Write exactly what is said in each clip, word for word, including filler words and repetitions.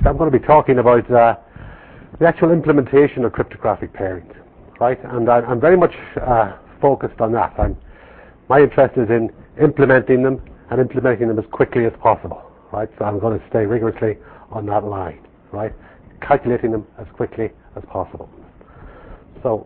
I'm going to be talking about uh, the actual implementation of cryptographic pairings, right? And I, I'm very much uh, focused on that. I'm, my interest is in implementing them and implementing them as quickly as possible, right? So I'm going to stay rigorously on that line, right? Calculating them as quickly as possible. So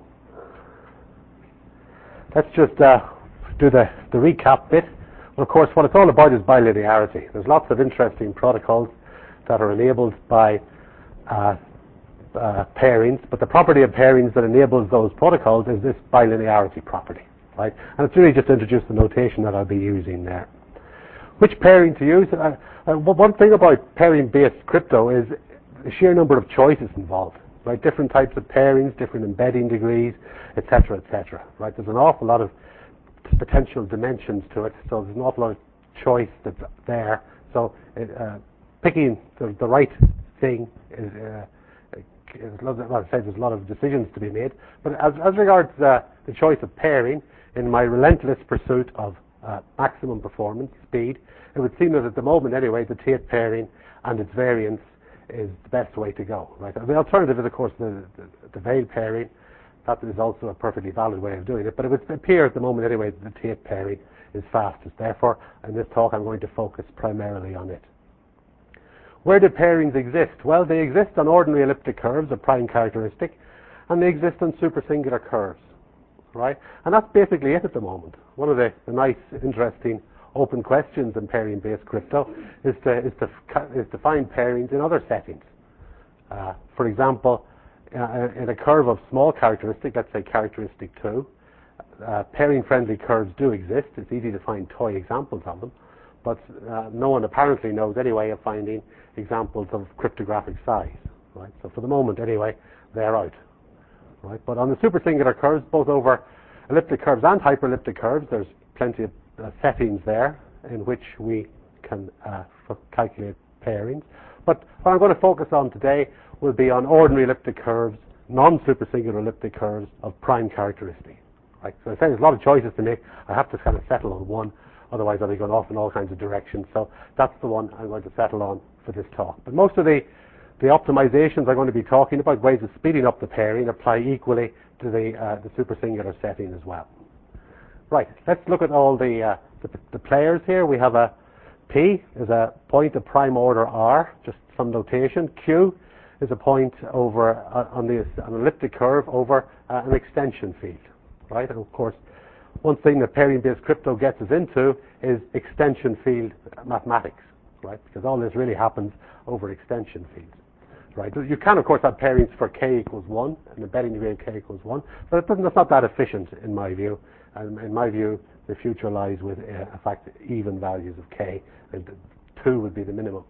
let's just uh, do the, the recap bit. Well, of course, what it's all about is bilinearity. There's lots of interesting protocols that are enabled by uh, uh, pairings, but the property of pairings that enables those protocols is this bilinearity property, right? And it's really just to introduce the notation that I'll be using there. Which pairing to use? Uh, uh, one thing about pairing-based crypto is the sheer number of choices involved, right? Different types of pairings, different embedding degrees, et cetera, et cetera, right? There's an awful lot of potential dimensions to it, so there's an awful lot of choice that's there. So uh, picking the, the right thing is, uh, is well, I said there's a lot of decisions to be made. But as, as regards uh, the choice of pairing, in my relentless pursuit of uh, maximum performance, speed, it would seem that at the moment anyway, the Tate pairing and its variance is the best way to go. Right? The alternative is, of course, the, the, the Veil pairing. That is also a perfectly valid way of doing it, but it would appear at the moment anyway that the Tate pairing is fastest. Therefore, in this talk, I'm going to focus primarily on it. Where do pairings exist? Well, they exist on ordinary elliptic curves, a prime characteristic, and they exist on supersingular curves, right? And that's basically it at the moment. One of the, the nice, interesting, open questions in pairing-based crypto is to is to is to find pairings in other settings. Uh, for example, Uh, in a curve of small characteristic, let's say characteristic two, uh, pairing-friendly curves do exist. It's easy to find toy examples of them, but uh, no one apparently knows any way of finding examples of cryptographic size, right? So for the moment, anyway, they're out, right? But on the supersingular curves, both over elliptic curves and hyperelliptic curves, there's plenty of uh, settings there in which we can uh, calculate pairings. But what I'm going to focus on today will be on ordinary elliptic curves, non-supersingular elliptic curves of prime characteristic. Right? So I say there's a lot of choices to make. I have to kind of settle on one, otherwise I'll be going off in all kinds of directions. So that's the one I'm going to settle on for this talk. But most of the, the optimizations I'm going to be talking about, ways of speeding up the pairing, apply equally to the, uh, the supersingular setting as well. Right, let's look at all the, uh, the, the players here. We have a P is a point of prime order R, just some notation. Q is a point over uh, on the an elliptic curve over uh, an extension field, right? And of course, one thing that pairing-based crypto gets us into is extension field mathematics, right? Because all this really happens over extension fields, right? You can, of course, have pairings for k equals one, an embedding degree of k equals one, but it doesn't, that's not that efficient in my view. And in my view, the future lies with, uh, in fact, even values of k, and two would be the minimum.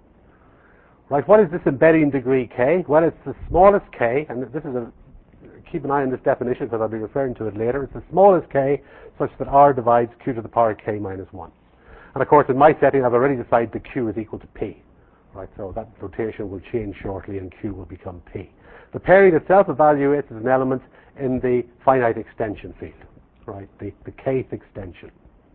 Right, what is this embedding degree k? Well, it's the smallest k, and this is a, keep an eye on this definition because I'll be referring to it later. It's the smallest k such that r divides q to the power k minus one. And of course, in my setting, I've already decided that q is equal to p. Right, so that notation will change shortly and q will become p. The pairing itself evaluates as an element in the finite extension field, right, the, the kth extension.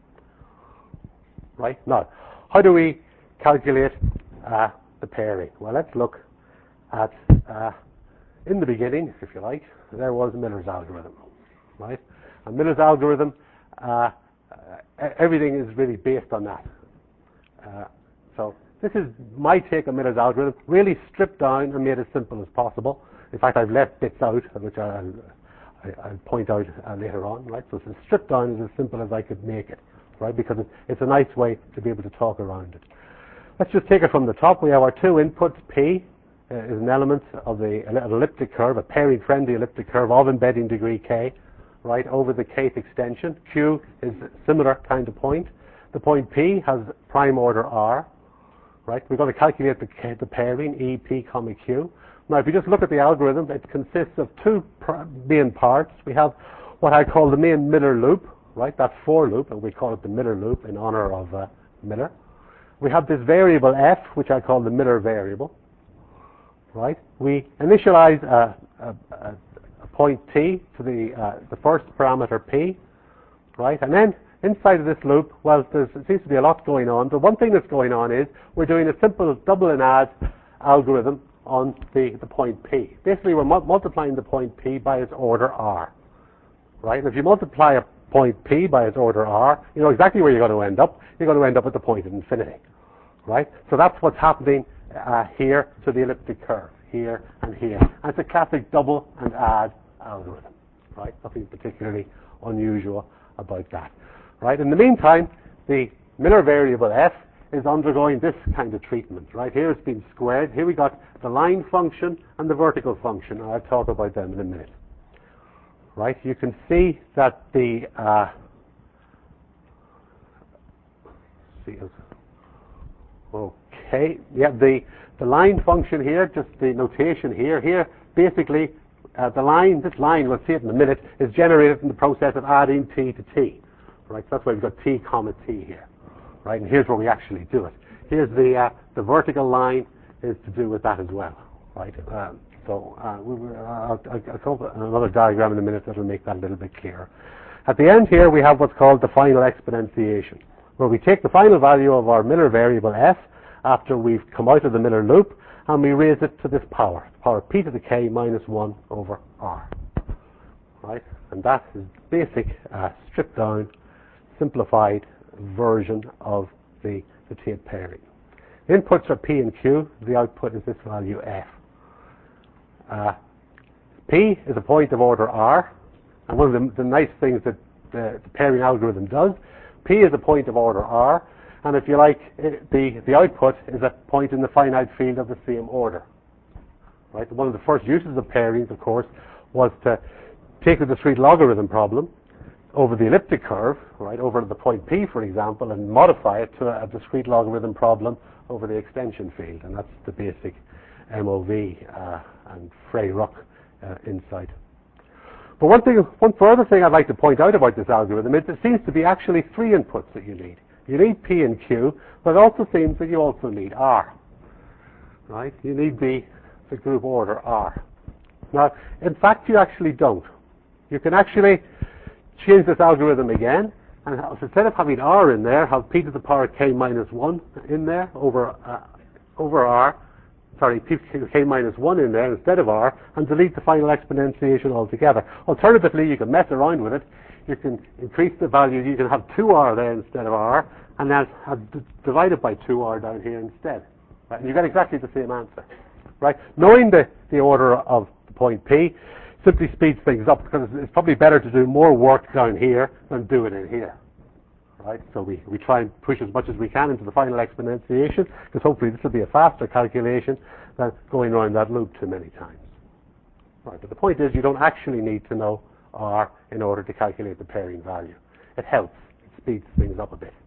Right, now, how do we calculate uh, the pairing? Well, let's look at, uh, in the beginning, if you like, there was Miller's algorithm, right? And Miller's algorithm, uh, uh, everything is really based on that. Uh, so this is my take on Miller's algorithm, really stripped down and made as simple as possible. In fact, I've left bits out, which I'll, I'll point out uh, later on, right? So it's stripped down is as simple as I could make it, right? Because it's a nice way to be able to talk around it. Let's just take it from the top. We have our two inputs. P uh, is an element of the an elliptic curve, a pairing-friendly elliptic curve of embedding degree k, right, over the kth extension. Q is a similar kind of point. The point P has prime order R, right? We're going to calculate the, K, the pairing, E, P, comma, Q. Now, if you just look at the algorithm, it consists of two main parts. We have what I call the main Miller loop, right? That for loop, and we call it the Miller loop in honor of uh, Miller. We have this variable f, which I call the Miller variable, right? We initialize a, a, a, a point t to the uh, the first parameter p, right? And then inside of this loop, well, there seems to be a lot going on. The one thing that's going on is we're doing a simple double and add algorithm on the, the point P. Basically, we're mu multiplying the point P by its order R. Right? And if you multiply a point P by its order R, you know exactly where you're going to end up. You're going to end up at the point at infinity. Right? So that's what's happening uh, here to the elliptic curve, here and here. And it's a classic double and add algorithm. Right? Nothing particularly unusual about that. Right? In the meantime, the Miller variable f is undergoing this kind of treatment. Right? Here it's been squared. Here we got the line function and the vertical function. I'll talk about them in a minute. Right? You can see that the uh, see, okay, yeah, the the line function here, just the notation here, here basically uh, the line, this line, we'll see it in a minute, is generated in the process of adding t to t. Right? So that's why we've got t comma t here. Right? And here's where we actually do it. Here's the uh, the vertical line is to do with that as well. Right? Um, So uh, we, uh, I'll, I'll cover another diagram in a minute that will make that a little bit clearer. At the end here, we have what's called the final exponentiation, where we take the final value of our Miller variable f after we've come out of the Miller loop, and we raise it to this power, power p to the k minus one over r. Right? And that is basic, uh, stripped down, simplified version of the, the Tate pairing. The inputs are p and q. The output is this value f. Uh, P is a point of order R, and one of the, the nice things that the, the pairing algorithm does, P is a point of order R, and if you like, it, the, the output is a point in the finite field of the same order. Right? One of the first uses of pairings, of course, was to take the discrete logarithm problem over the elliptic curve, right, over the point P, for example, and modify it to a, a discrete logarithm problem over the extension field, and that's the basic M O V uh, and Frey-Ruck uh, insight. But one thing, one further thing I'd like to point out about this algorithm is it seems to be actually three inputs that you need. You need P and Q, but it also seems that you also need R. Right? You need the, the group order R. Now, in fact, you actually don't. You can actually change this algorithm again, and instead of having R in there, have P to the power K minus one in there over uh, over R. Sorry, P to the K minus one in there instead of R, and delete the final exponentiation altogether. Alternatively, you can mess around with it. You can increase the value. You can have two R there instead of R, and then have divided by two R down here instead. Right? And you get exactly the same answer. Right? Knowing the, the order of the point P simply speeds things up, because it's probably better to do more work down here than do it in here. Right? So we, we try and push as much as we can into the final exponentiation, because hopefully this will be a faster calculation than going around that loop too many times. Right? But the point is, you don't actually need to know R in order to calculate the pairing value. It helps. It speeds things up a bit.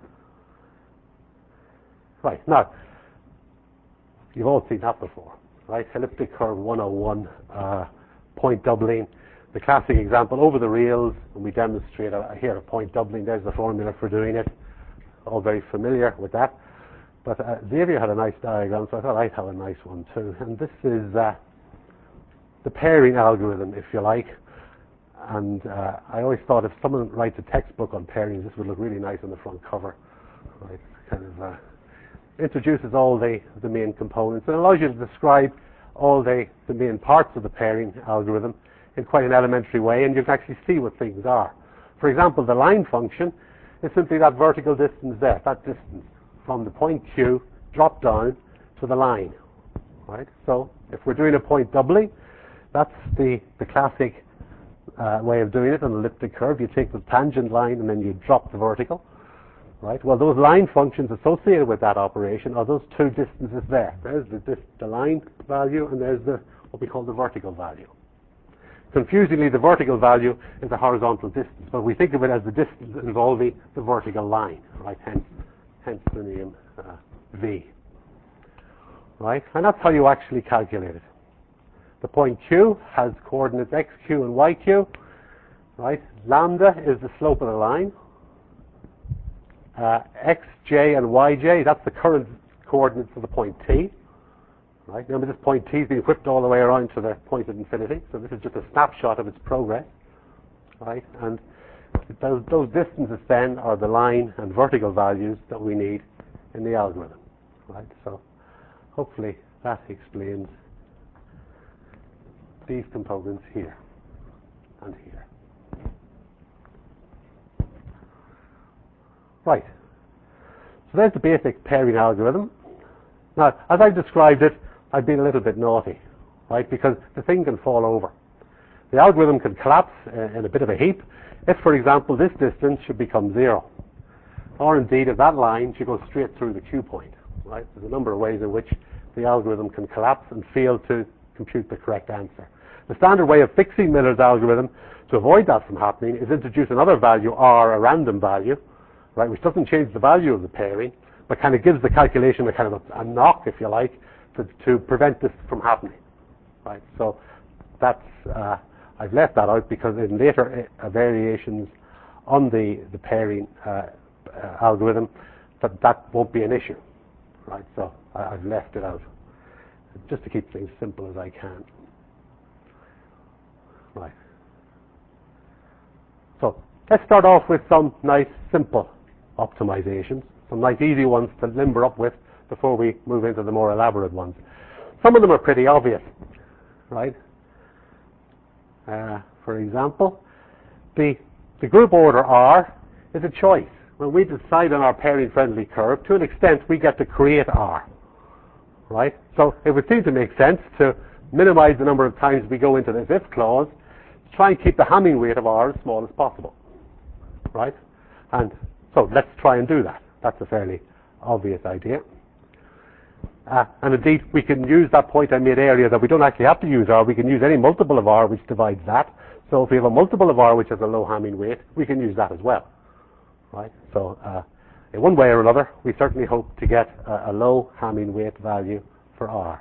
Right. Now, you've all seen that before. Right? Elliptic curve one oh one, uh, point doubling. The classic example, over the rails, and we demonstrate a, here a point doubling. There's the formula for doing it. All very familiar with that. But uh, Xavier had a nice diagram, so I thought I'd have a nice one too. And this is uh, the pairing algorithm, if you like. And uh, I always thought if someone writes a textbook on pairing, this would look really nice on the front cover. Right? Kind of uh, introduces all the, the main components and allows you to describe all the, the main parts of the pairing algorithm in quite an elementary way, and you can actually see what things are. For example, the line function is simply that vertical distance there, that distance from the point Q drop down to the line. Right? So if we're doing a point doubling, that's the, the classic uh, way of doing it on an elliptic curve. You take the tangent line and then you drop the vertical. Right? Well, those line functions associated with that operation are those two distances there. There's the, dis the line value, and there's the what we call the vertical value. Confusingly, the vertical value is a horizontal distance, but we think of it as the distance involving the vertical line, right? Hence, hence the name uh, V. Right? And that's how you actually calculate it. The point Q has coordinates x, q, and y, q. Right? Lambda is the slope of the line. Uh, x, j, and yj, that's the current coordinates of the point T. Right? Remember, this point T is being whipped all the way around to the point of infinity, so this is just a snapshot of its progress. Right? And those, those distances then are the line and vertical values that we need in the algorithm. Right? So hopefully that explains these components here and here. Right. So there's the basic pairing algorithm. Now, as I've described it, I've been a little bit naughty, right? Because the thing can fall over. The algorithm can collapse uh, in a bit of a heap if, for example, this distance should become zero. Or indeed, if that line should go straight through the Q point, right? There's a number of ways in which the algorithm can collapse and fail to compute the correct answer. The standard way of fixing Miller's algorithm to avoid that from happening is introduce another value, R, a random value, right, which doesn't change the value of the pairing, but kind of gives the calculation a kind of a, a knock, if you like, to, to prevent this from happening, right? So that's, uh, I've left that out because in later uh, variations on the, the pairing uh, uh, algorithm, that, that won't be an issue, right? So I, I've left it out, just to keep things simple as I can. Right. So let's start off with some nice simple optimizations, some nice easy ones to limber up with before we move into the more elaborate ones. Some of them are pretty obvious, right? Uh, for example, the, the group order R is a choice. When we decide on our pairing-friendly curve, to an extent, we get to create R, right? So it would seem to make sense to minimize the number of times we go into this if clause, to try and keep the Hamming weight of R as small as possible, right? And so let's try and do that. That's a fairly obvious idea. Uh, and indeed, we can use that point I made earlier that we don't actually have to use R. We can use any multiple of R which divides that. So if we have a multiple of R which has a low Hamming weight, we can use that as well, right? So uh, in one way or another, we certainly hope to get a, a low Hamming weight value for R.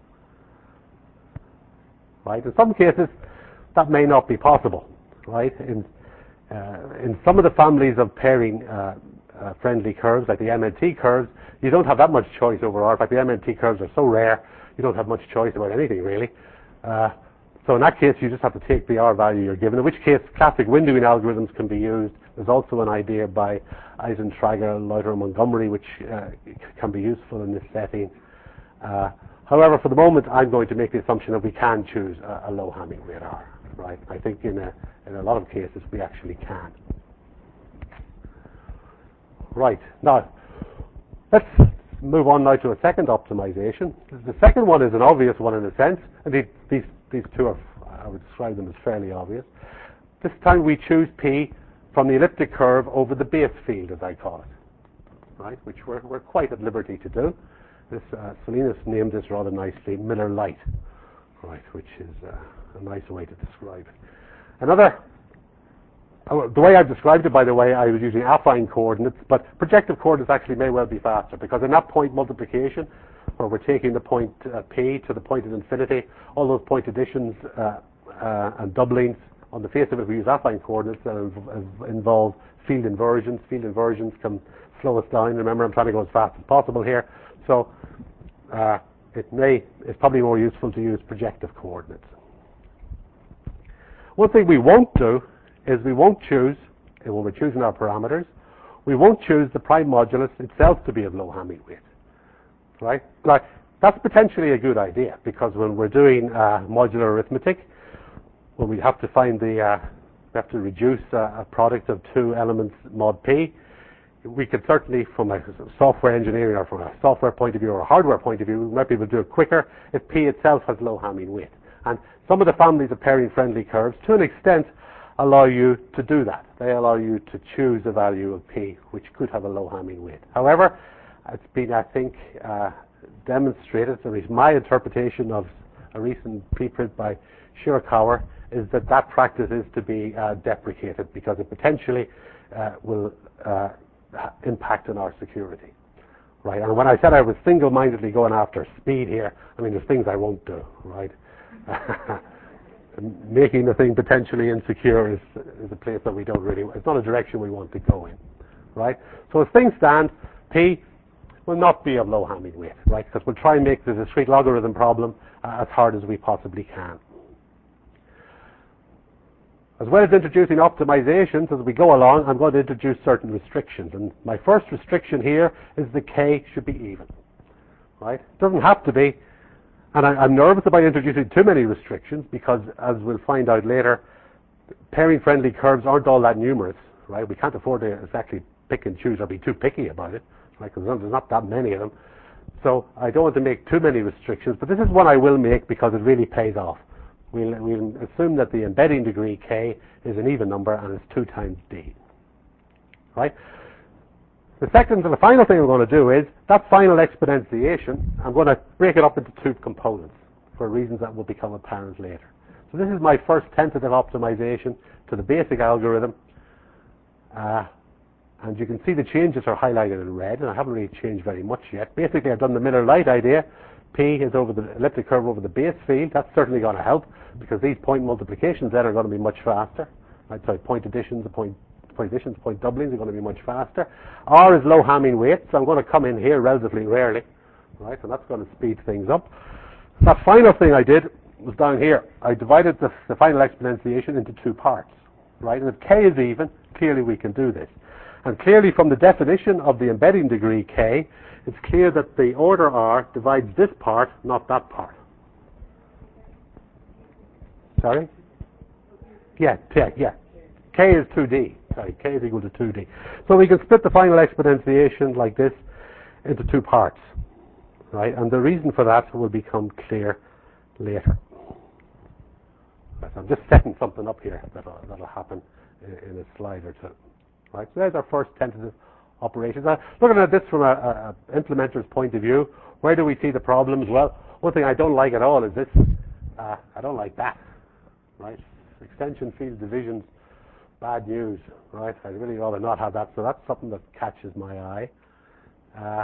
Right? In some cases, that may not be possible, right? In, uh, in some of the families of pairing uh, uh, friendly curves, like the M N T curves, you don't have that much choice over R. In fact, the M N T curves are so rare, you don't have much choice about anything, really. Uh, so in that case, you just have to take the R value you're given, in which case classic windowing algorithms can be used. There's also an idea by Eisentrager, Leuter, and Montgomery, which uh, can be useful in this setting. Uh, However, for the moment, I'm going to make the assumption that we can choose a, a low Hamming weight R, right? I think in a, in a lot of cases, we actually can. Right. Now, let's move on now to a second optimization. The second one is an obvious one in a sense. Indeed, these, these two are, I would describe them as fairly obvious. This time we choose P from the elliptic curve over the base field, as I call it, right? Which we're, we're quite at liberty to do. This, uh, Salinas named this rather nicely Miller Lite, right, which is uh, a nice way to describe it. Another, oh, the way I've described it, by the way, I was using affine coordinates, but projective coordinates actually may well be faster, because in that point multiplication, where we're taking the point uh, P to the point of infinity, all those point additions uh, uh, and doublings, on the face of it, we use affine coordinates that inv- involve field inversions. Field inversions can slow us down. Remember, I'm trying to go as fast as possible here. So uh, it may, it's probably more useful to use projective coordinates. One thing we won't do is we won't choose, and when we're choosing our parameters, we won't choose the prime modulus itself to be of low Hamming weight, right? Now, that's potentially a good idea, because when we're doing uh, modular arithmetic, when we have to find the, uh, we have to reduce uh, a product of two elements mod P, we could certainly, from a software engineering or from a software point of view or a hardware point of view, we might be able to do it quicker if P itself has low Hamming weight. And some of the families of pairing-friendly curves, to an extent, allow you to do that. They allow you to choose a value of P which could have a low Hamming weight. However, it's been, I think, uh, demonstrated, at least my interpretation of a recent preprint by Shirakawa, is that that practice is to be uh, deprecated, because it potentially uh, will uh, impact on our security, right? And when I said I was single-mindedly going after speed here, I mean, there's things I won't do, right? Making the thing potentially insecure is, is a place that we don't really, it's not a direction we want to go in, right? So as things stand, P will not be of low Hamming weight, right? Because we'll try and make the discrete logarithm problem uh, as hard as we possibly can. As well as introducing optimizations as we go along, I'm going to introduce certain restrictions. And my first restriction here is the K should be even, right? It doesn't have to be, And I, I'm nervous about introducing too many restrictions because, as we'll find out later, pairing-friendly curves aren't all that numerous, right? We can't afford to exactly pick and choose or be too picky about it, right? Because there's not that many of them. So I don't want to make too many restrictions, but this is one I will make because it really pays off. We'll, we'll assume that the embedding degree k is an even number and it's two times d, right? The second and the final thing I'm going to do is that final exponentiation, I'm going to break it up into two components for reasons that will become apparent later. So this is my first tentative optimization to the basic algorithm. Uh, and you can see the changes are highlighted in red, and I haven't really changed very much yet. Basically, I've done the Miller-Lite idea. P is over the elliptic curve over the base field. That's certainly going to help because these point multiplications then are going to be much faster. Right? So point additions, point point additions, point doublings are going to be much faster. R is low Hamming weight, so I'm going to come in here relatively rarely, right? So that's going to speed things up. That final thing I did was down here. I divided the, the final exponentiation into two parts, right? And if k is even, clearly we can do this. And clearly from the definition of the embedding degree k, it's clear that the order R divides this part, not that part. Sorry? Yeah, yeah, yeah. K is two d. Sorry, k is equal to two d. So we can split the final exponentiation like this into two parts, right? And the reason for that will become clear later. Right, so I'm just setting something up here that'll, that'll happen in, in a slide or two. Right, so there's our first tentative operations. Now, looking at this from a, a implementer's point of view, where do we see the problems? Well, one thing I don't like at all is this. Uh, I don't like that. Right, extension field divisions, bad news. Right, I really rather not have that. So that's something that catches my eye. Uh,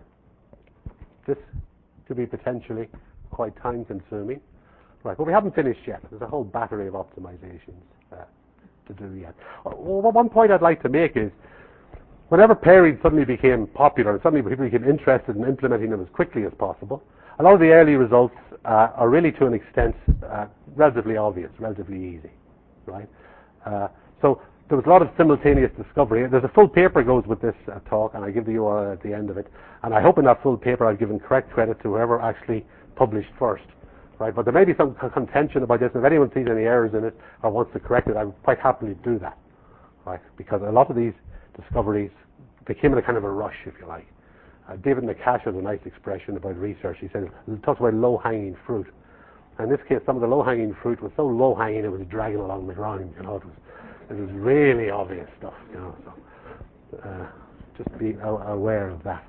this could be potentially quite time-consuming. Right, but we haven't finished yet. There's a whole battery of optimizations uh, to do yet. Well, one point I'd like to make is, whenever pairing suddenly became popular and suddenly people became interested in implementing them as quickly as possible, a lot of the early results uh, are really, to an extent, uh, relatively obvious, relatively easy, right? Uh, so there was a lot of simultaneous discovery. There's a full paper goes with this uh, talk, and I give the U R L at the end of it. And I hope in that full paper I've given correct credit to whoever actually published first. Right, but there may be some contention about this. If anyone sees any errors in it or wants to correct it, I would quite happily do that, right? Because a lot of these discoveries, they came in a kind of a rush, if you like. Uh, David McCash has a nice expression about research. He says, he talks about low-hanging fruit. And in this case, some of the low-hanging fruit was so low-hanging it was dragging along the ground. You know, it was, it was really obvious stuff. You know, so uh, just be aware of that.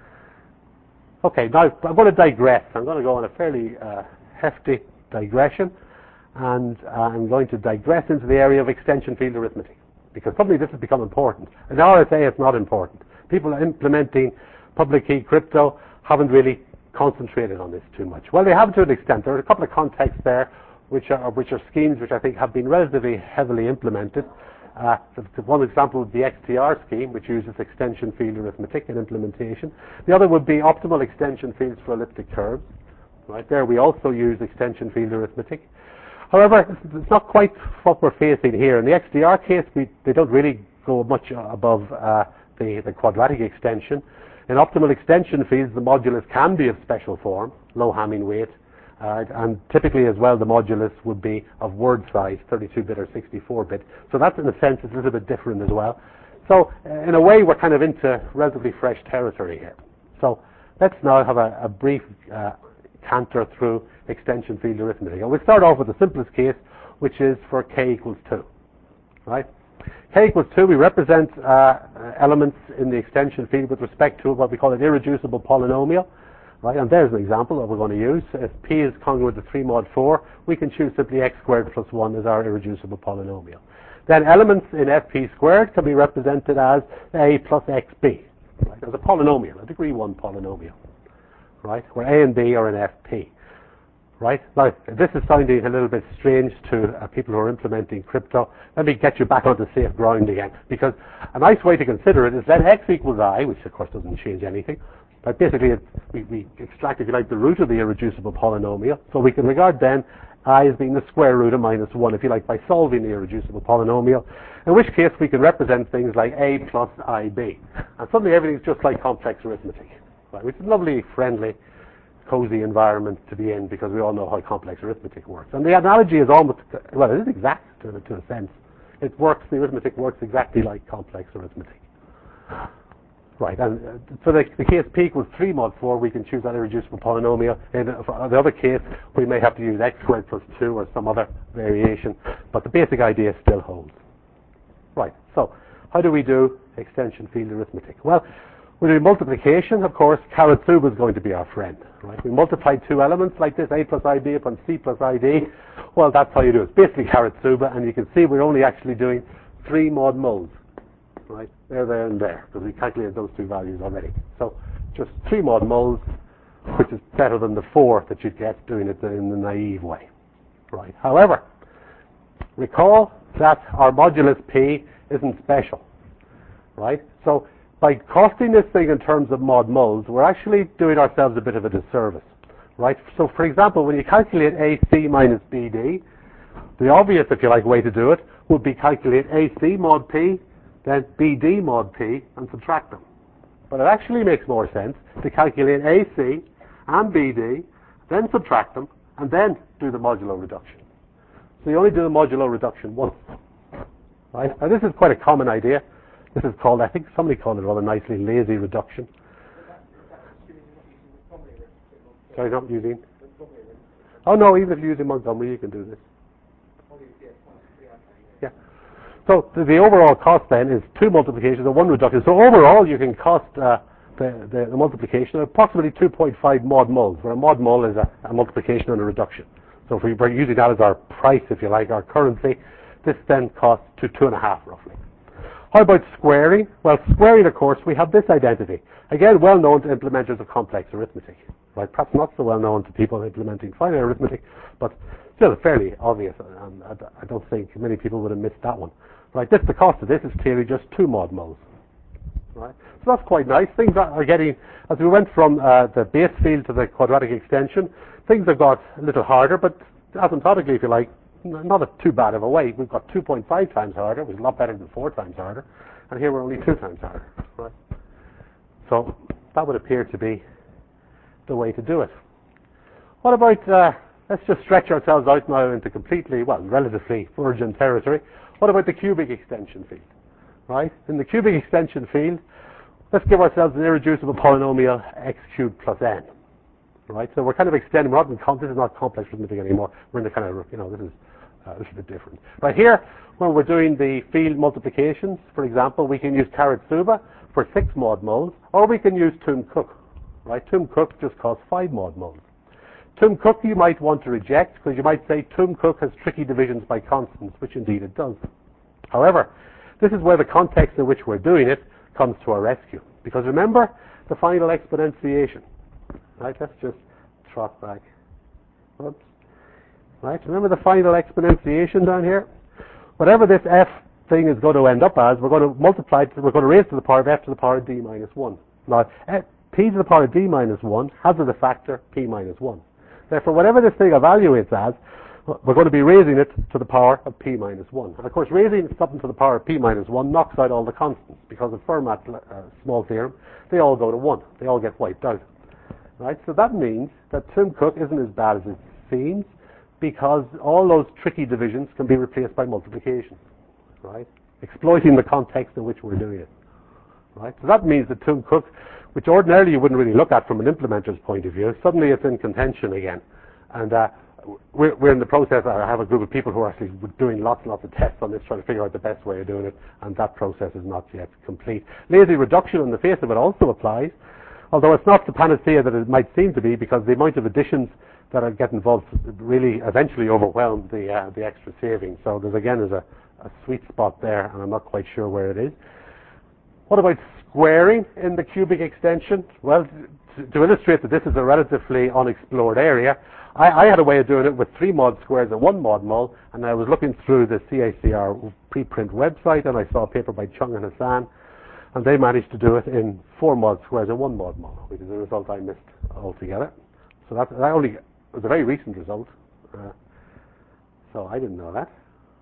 Okay, now I'm going to digress. I'm going to go on a fairly uh, hefty digression, and uh, I'm going to digress into the area of extension field arithmetic, because suddenly this has become important. In R S A, it's not important. People implementing public key crypto haven't really concentrated on this too much. Well, they have to an extent. There are a couple of contexts there, which are which are schemes which I think have been relatively heavily implemented. Uh, one example would be X T R scheme, which uses extension field arithmetic in implementation. The other would be optimal extension fields for elliptic curves. Right there, we also use extension field arithmetic. However, it's not quite what we're facing here. In the X T R case, we, they don't really go much above uh, the, the quadratic extension. In optimal extension fields, the modulus can be of special form, low Hamming weight, uh, and typically as well the modulus would be of word size, thirty-two bit or sixty-four bit. So that's, in a sense, it's a little bit different as well. So in a way, we're kind of into relatively fresh territory here. So let's now have a, a brief uh, canter through extension field arithmetic. And we'll start off with the simplest case, which is for k equals two. Right? K equals two, we represent uh, elements in the extension field with respect to what we call an irreducible polynomial. Right? And there's an example that we're going to use. If p is congruent to three mod four, we can choose simply x squared plus one as our irreducible polynomial. Then elements in fp squared can be represented as a plus xb. Right? As a polynomial, a degree one polynomial. Right, where a and b are in F P. Right, now this is sounding a little bit strange to uh, people who are implementing crypto. Let me get you back onto safe ground again, because a nice way to consider it is let x equals I, which of course doesn't change anything, but basically it's, we, we extract, if you like, the root of the irreducible polynomial, so we can regard then I as being the square root of minus one, if you like, by solving the irreducible polynomial, in which case we can represent things like a plus ib, and suddenly everything's just like complex arithmetic. Right, which is lovely, friendly, cozy environment to be in because we all know how complex arithmetic works. And the analogy is almost, well, it is exact to, to a sense. It works, the arithmetic works exactly like complex arithmetic. Right, and uh, for the, the case p equals three mod four, we can choose that irreducible polynomial. In uh, for the other case, we may have to use x squared plus two or some other variation, but the basic idea still holds. Right, so how do we do extension field arithmetic? Well, we do multiplication, of course. Karatsuba is going to be our friend. Right, we multiply two elements like this, a plus ib upon c plus id. Well, that's how you do it. It's basically Karatsuba, and you can see we're only actually doing three mod moles. Right, there, there, and there, because we calculated those two values already. So just three mod moles, which is better than the four that you'd get doing it in the naive way. Right. However, recall that our modulus p isn't special. Right. So by costing this thing in terms of mod moles, we're actually doing ourselves a bit of a disservice. Right. So for example, when you calculate A C minus B D, the obvious, if you like, way to do it would be calculate A C mod p, then B D mod p, and subtract them. But it actually makes more sense to calculate A C and B D, then subtract them, and then do the modulo reduction. So you only do the modulo reduction once. Right? Now this is quite a common idea. This is called, I think somebody called it rather nicely, lazy reduction. Sorry, not using? Oh no, even if you're using Montgomery, you can do this. Yeah. So the, the overall cost then is two multiplications and one reduction. So overall you can cost uh, the, the, the multiplication of approximately two point five mod moles, where a mod mole is a, a multiplication and a reduction. So if we're using that as our price, if you like, our currency, this then costs to two and a half roughly. How about squaring? Well, squaring, of course, we have this identity. Again, well known to implementers of complex arithmetic. Right? Perhaps not so well known to people implementing finite arithmetic, but still fairly obvious, and I don't think many people would have missed that one. Right? This, the cost of this is clearly just two mod moles. Right? So that's quite nice. Things are getting, as we went from uh, the base field to the quadratic extension, things have got a little harder, but asymptotically, if you like, not a too bad of a way. We've got two point five times harder, which is a lot better than four times harder, and here we're only two times harder. Right? So that would appear to be the way to do it. What about, uh, let's just stretch ourselves out now into completely, well, relatively virgin territory. What about the cubic extension field? Right? In the cubic extension field, let's give ourselves an irreducible polynomial x cubed plus n. Right? So we're kind of extending, we're not in com- this is not complex arithmetic anymore. We're in the kind of, you know, this is uh, this is a bit different. Right here, when we're doing the field multiplications, for example, we can use Karatsuba for six mod moles, or we can use Toom Cook. Right? Toom Cook just costs five mod moles. Toom Cook you might want to reject, because you might say Toom Cook has tricky divisions by constants, which indeed it does. However, this is where the context in which we're doing it comes to our rescue. Because remember the final exponentiation. Right, let's just trot back. Oops. Right, remember the final exponentiation down here? Whatever this f thing is going to end up as, we're going to multiply it, we're going to raise to the power of f to the power of d minus one. Now, f, p to the power of d minus one has as a factor p minus one. Therefore, whatever this thing evaluates as, we're going to be raising it to the power of p minus one. And of course, raising something to the power of p minus one knocks out all the constants, because of Fermat's uh, small theorem, they all go to one. They all get wiped out. Right? So that means that Toom Cook isn't as bad as it seems, because all those tricky divisions can be replaced by multiplication. Right? Exploiting the context in which we're doing it. Right? So that means that Toom Cook, which ordinarily you wouldn't really look at from an implementer's point of view, suddenly it's in contention again. And uh, we're, we're in the process, I have a group of people who are actually doing lots and lots of tests on this, trying to figure out the best way of doing it, and that process is not yet complete. Lazy reduction on the face of it also applies, although it's not the panacea that it might seem to be, because the amount of additions that are get involved really eventually overwhelm the uh, the extra savings. So there's again there's a, a sweet spot there, and I'm not quite sure where it is. What about squaring in the cubic extension? Well, to, to illustrate that this is a relatively unexplored area, I, I had a way of doing it with three mod squares and one mod mole, and I was looking through the C A C R preprint website, and I saw a paper by Chung and Hassan, and they managed to do it in four mod squares and one mod mole, which is a result I missed altogether. So that, that only was a very recent result. Uh, so I didn't know that.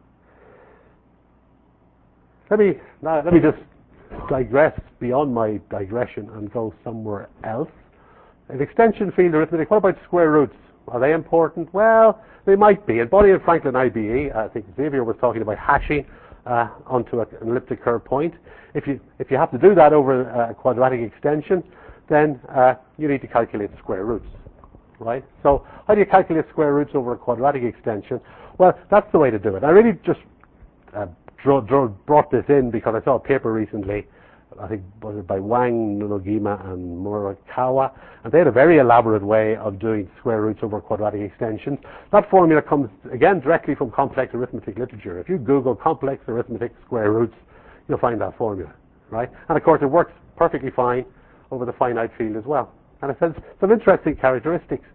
Let me now, let me just digress beyond my digression and go somewhere else. an extension field arithmetic, what about square roots? Are they important? Well, they might be. In Bonnie and Franklin I B E, I think Xavier was talking about hashing uh, onto a, an elliptic curve point. If you if you have to do that over a quadratic extension, then uh, you need to calculate the square roots, right? So how do you calculate square roots over a quadratic extension? Well, that's the way to do it. I really just uh, draw, draw, brought this in because I saw a paper recently, I think was it by Wang, Nonogima, and Murakawa, and they had a very elaborate way of doing square roots over quadratic extensions. That formula comes, again, directly from complex arithmetic literature. If you Google complex arithmetic square roots, you'll find that formula, right? And of course, it works perfectly fine over the finite field as well. And it has some interesting characteristics.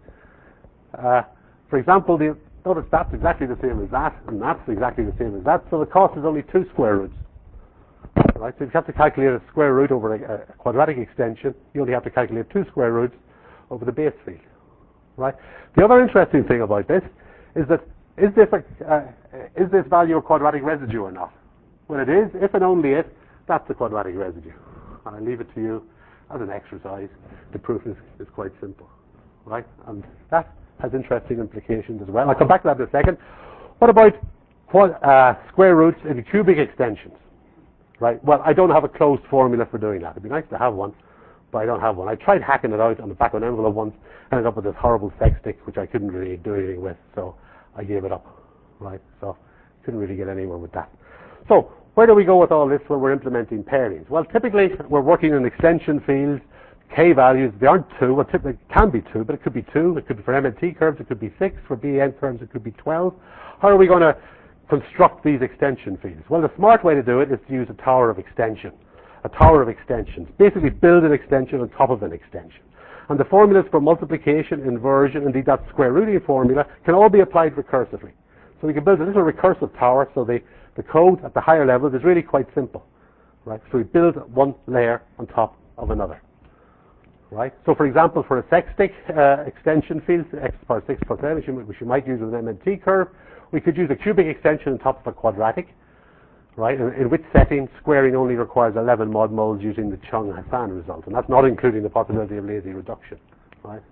Uh, for example, the, notice that's exactly the same as that, and that's exactly the same as that, so the cost is only two square roots. Right, so if you have to calculate a square root over a, a quadratic extension, you only have to calculate two square roots over the base field. Right. The other interesting thing about this is that is this a, uh, is this value a quadratic residue or not? When it is, if and only if, that's the quadratic residue. And I leave it to you as an exercise. The proof is, is quite simple. Right, and that has interesting implications as well. I'll come back to that in a second. What about quad, uh, square roots in cubic extensions? Right. Well, I don't have a closed formula for doing that. It'd be nice to have one, but I don't have one. I tried hacking it out on the back of an envelope once, ended up with this horrible sextic, which I couldn't really do anything with, so I gave it up. Right. So couldn't really get anywhere with that. So where do we go with all this when we're implementing pairings? Well, typically we're working in extension fields. K values, they aren't two. Well, typically it can be two, but it could be two. It could be for M and T curves. It could be six. For B N curves, it could be twelve. How are we going to construct these extension fields? Well, the smart way to do it is to use a tower of extension. A tower of extensions. Basically build an extension on top of an extension. And the formulas for multiplication, inversion, indeed that square rooting formula can all be applied recursively. So we can build a little recursive tower, so the, the code at the higher levels is really quite simple. Right? So we build one layer on top of another. Right? So for example, for a sextic uh, extension field, x to the power six plus n, which you, which you might use with an M and T curve, we could use a cubic extension on top of a quadratic, right? In, in which setting squaring only requires eleven mod moles using the Chung-Hassan result, and that's not including the possibility of lazy reduction, right?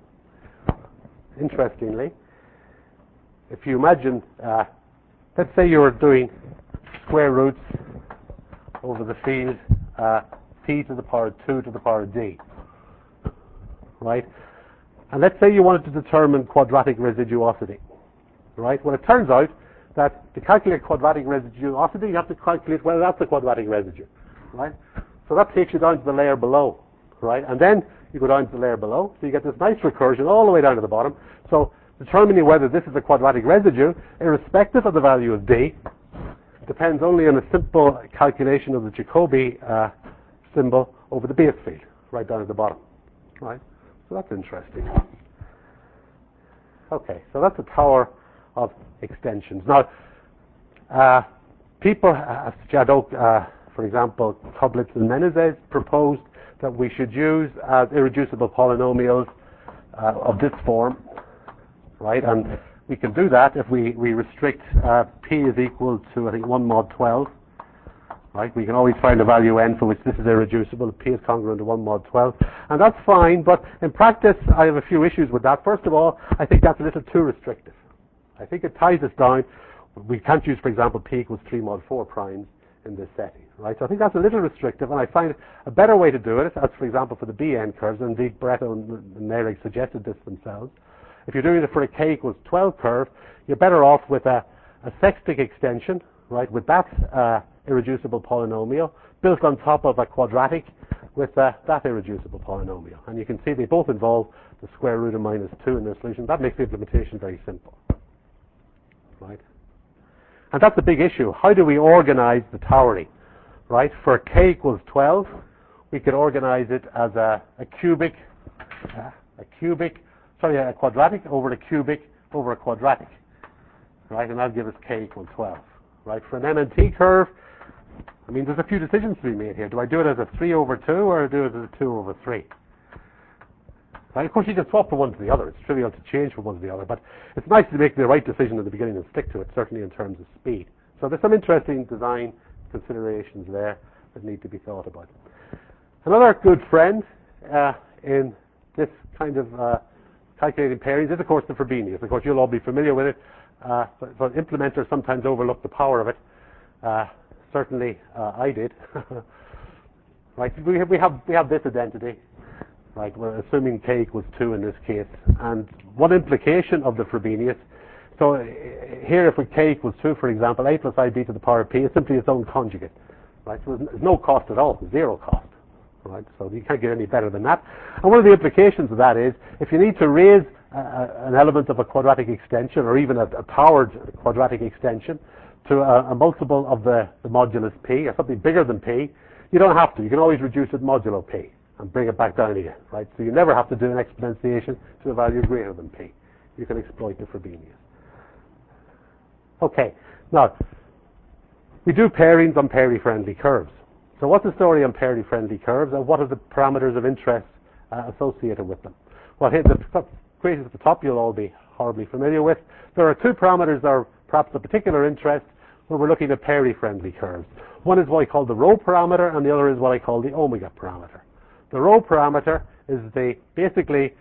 Interestingly, if you imagine, uh, let's say you're doing square roots over the field uh, t to the power two to the power d, right? And let's say you wanted to determine quadratic residuosity. Right? Well, it turns out that to calculate quadratic residuosity, you have to calculate whether that's a quadratic residue, right? So that takes you down to the layer below, right? And then you go down to the layer below, so you get this nice recursion all the way down to the bottom. So determining whether this is a quadratic residue, irrespective of the value of d, depends only on a simple calculation of the Jacobi uh, symbol over the base field, right down at the bottom, right? So that's interesting. Okay, so that's a tower of extensions. Now, uh, people, uh, Jadot, uh, for example, Koblitz and Menezes proposed that we should use uh, irreducible polynomials uh, of this form, right? And we can do that if we, we restrict uh, p is equal to, I think, one mod twelve, right? We can always find a value n for which this is irreducible. P is congruent to one mod twelve. And that's fine, but in practice, I have a few issues with that. First of all, I think that's a little too restrictive. I think it ties us down. We can't use, for example, p equals three mod four primes in this setting, right? So I think that's a little restrictive, and I find a better way to do it, as for example for the B N curves, and indeed Barreto and Nehrig suggested this themselves. If you're doing it for a k equals twelve curve, you're better off with a, a sextic extension, right, with that uh, irreducible polynomial built on top of a quadratic with uh, that irreducible polynomial. And you can see they both involve the square root of minus two in their solution. That makes the implementation very simple. Right? And that's a big issue. How do we organize the towering? Right? For k equals twelve, we could organize it as a, a cubic, uh, a cubic, sorry, a quadratic over a cubic over a quadratic. Right? And that'll give us k equals twelve. Right? For an M and T curve, I mean, there's a few decisions to be made here. Do I do it as a three over two or do it as a two over three? Right? Of course, you can swap from one to the other. It's trivial to change from one to the other, but it's nice to make the right decision at the beginning and stick to it, certainly in terms of speed. So there's some interesting design considerations there that need to be thought about. Another good friend uh, in this kind of uh, calculating pairings is, of course, the Frobenius. Of course, you'll all be familiar with it, uh, but, but implementers sometimes overlook the power of it. Uh, certainly, uh, I did. Right? We have, we have we have this identity. Right? We're assuming k equals two in this case, and one implication of the Frobenius. So uh, here, if we k equals two, for example, a plus ib to the power of p is simply its own conjugate. Right? So there's no cost at all, zero cost. Right? So you can't get any better than that. And one of the implications of that is, if you need to raise uh, an element of a quadratic extension, or even a, a powered quadratic extension, to a, a multiple of the, the modulus p, or something bigger than p, you don't have to. You can always reduce it modulo p and bring it back down again. Right? So you never have to do an exponentiation to a value greater than p. You can exploit the Frobenius. Okay. Now, we do pairings on Peary-friendly curves. So what's the story on Peary-friendly curves, and what are the parameters of interest uh, associated with them? Well, here, the equations at the top you'll all be horribly familiar with. There are two parameters that are perhaps of particular interest when we're looking at Peary-friendly curves. One is what I call the rho parameter, and the other is what I call the omega parameter. The rho parameter is the basically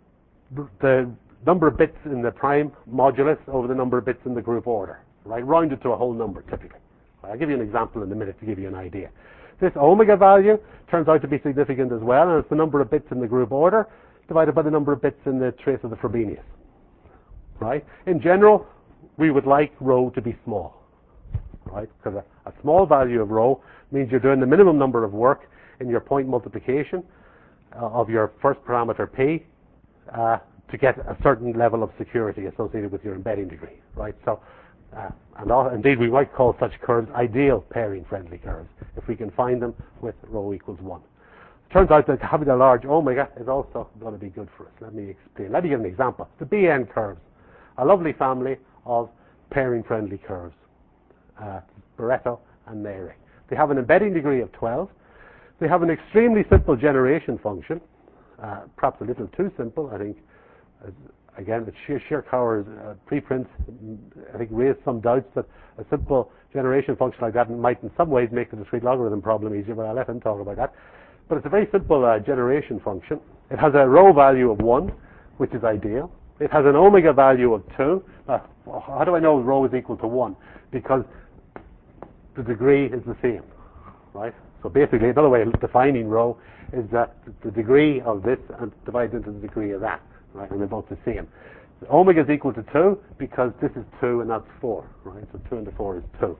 the number of bits in the prime modulus over the number of bits in the group order, right? Rounded to a whole number, typically. I'll give you an example in a minute to give you an idea. This omega value turns out to be significant as well, and it's the number of bits in the group order divided by the number of bits in the trace of the Frobenius. Right? In general, we would like rho to be small. Right? Because a, a small value of rho means you're doing the minimum number of work in your point multiplication uh, of your first parameter p uh, to get a certain level of security associated with your embedding degree. Right? So. Uh, and all, indeed, we might call such curves ideal pairing-friendly curves if we can find them with rho equals one. It turns out that having a large omega is also going to be good for us. Let me explain. Let me give an example. The B N curves, a lovely family of pairing-friendly curves, uh, Barreto and Neri. They have an embedding degree of twelve. They have an extremely simple generation function, uh, perhaps a little too simple, I think. Uh, Again, the sheer, sheer Cower's uh, preprint, I think, raised some doubts that a simple generation function like that might in some ways make the discrete logarithm problem easier, but I'll let him talk about that. But it's a very simple uh, generation function. It has a rho value of one, which is ideal. It has an omega value of two. Uh, how do I know rho is equal to one? Because the degree is the same, right? So basically, another way of defining rho is that the degree of this and divided into the degree of that. Right, and they're both the same. The omega is equal to two because this is two and that's four. Right, so two into four is two.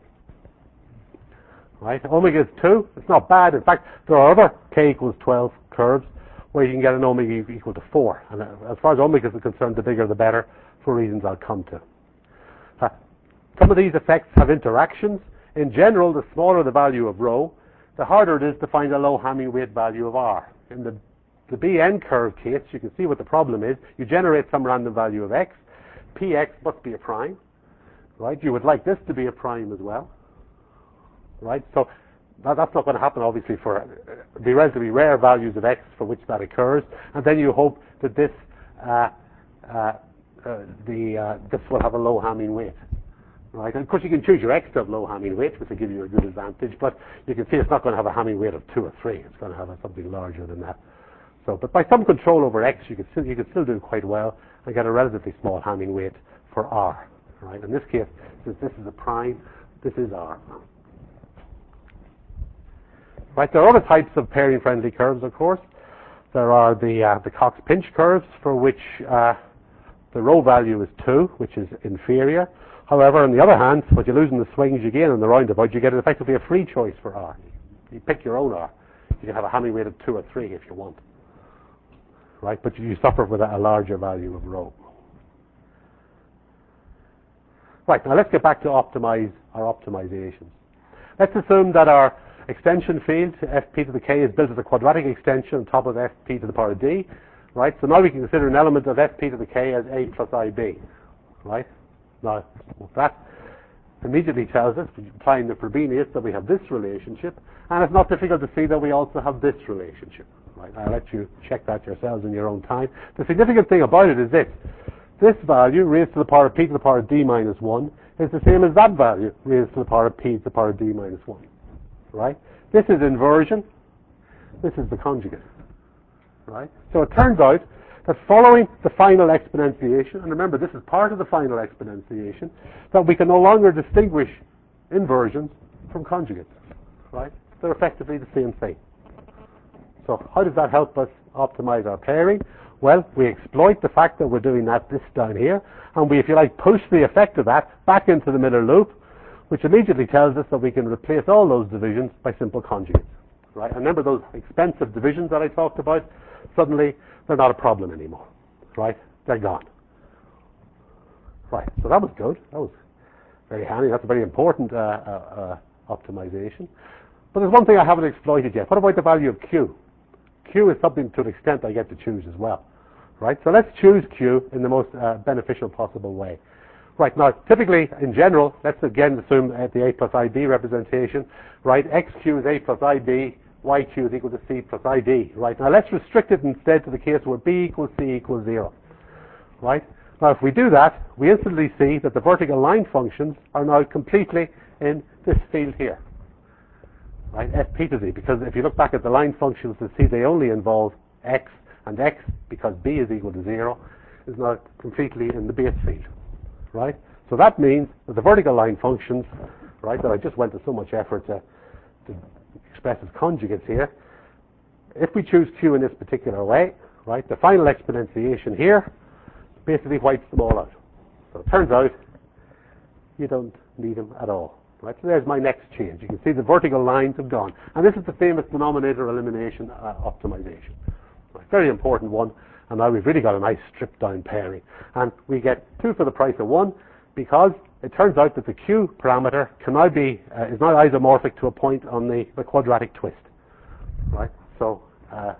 Right, omega is two. It's not bad. In fact, there are other k equals twelve curves where you can get an omega equal to four. And as far as omegas are concerned, the bigger the better, for reasons I'll come to. Uh, some of these effects have interactions. In general, the smaller the value of rho, the harder it is to find a low Hamming weight value of r. In the The B N curve case, you can see what the problem is. You generate some random value of x. Px must be a prime, right? You would like this to be a prime as well, right? So that, that's not going to happen, obviously, for uh, the relatively rare values of x for which that occurs. And then you hope that this uh, uh, uh, the uh, this will have a low Hamming weight, right? And of course, you can choose your x to have low Hamming weight, which will give you a good advantage. But you can see it's not going to have a Hamming weight of two or three. It's going to have a, something larger than that. So, but by some control over x, you can still you can still do quite well and get a relatively small Hamming weight for r. Right? In this case, since this is a prime, this is r. Right? There are other types of pairing-friendly curves, of course. There are the uh, the Cox-Pinch curves, for which uh, the rho value is two, which is inferior. However, on the other hand, what you lose in the swings you gain in the roundabout, you get effectively a free choice for r. You pick your own r. You can have a Hamming weight of two or three if you want. Right, but you suffer with a larger value of rho. Right, now let's get back to optimize our optimizations. Let's assume that our extension field, fp to the k, is built as a quadratic extension on top of fp to the power d. Right, so now we can consider an element of fp to the k as a plus ib. Right, now that immediately tells us, applying the Frobenius, that we have this relationship, and it's not difficult to see that we also have this relationship. Right, I'll let you check that yourselves in your own time. The significant thing about it is this. This value, raised to the power of p to the power of d minus one, is the same as that value, raised to the power of p to the power of d minus one. Right? This is inversion. This is the conjugate. Right? So it turns out that following the final exponentiation, and remember this is part of the final exponentiation, that we can no longer distinguish inversions from conjugates, right? They're effectively the same thing. So how does that help us optimize our pairing? Well, we exploit the fact that we're doing that this down here, and we, if you like, push the effect of that back into the Miller loop, which immediately tells us that we can replace all those divisions by simple conjugates, right? And remember those expensive divisions that I talked about? Suddenly, they're not a problem anymore, right? They're gone. Right, so that was good. That was very handy. That's a very important uh, uh, uh, optimization. But there's one thing I haven't exploited yet. What about the value of Q? Q is something to an extent I get to choose as well, right? So let's choose Q in the most uh, beneficial possible way. Right, now, typically, in general, let's again assume uh, the A plus I B representation, right? X Q is A plus I B, Y Q is equal to C plus I D, right? Now, let's restrict it instead to the case where B equals C equals zero, right? Now, if we do that, we instantly see that the vertical line functions are now completely in this field here, right? F P to Z, because if you look back at the line functions, you see they only involve X, and X, because B is equal to zero, is now completely in the base field, right? So that means that the vertical line functions, right, that I just went to so much effort to, to express as conjugates here, if we choose Q in this particular way, right, the final exponentiation here basically wipes them all out. So it turns out you don't need them at all, right? So there's my next change. You can see the vertical lines have gone. And this is the famous denominator elimination uh, optimization. Right, very important one. And now we've really got a nice stripped down pairing. And we get two for the price of one because it turns out that the Q parameter can now be, uh, is now isomorphic to a point on the, the quadratic twist, right? So uh,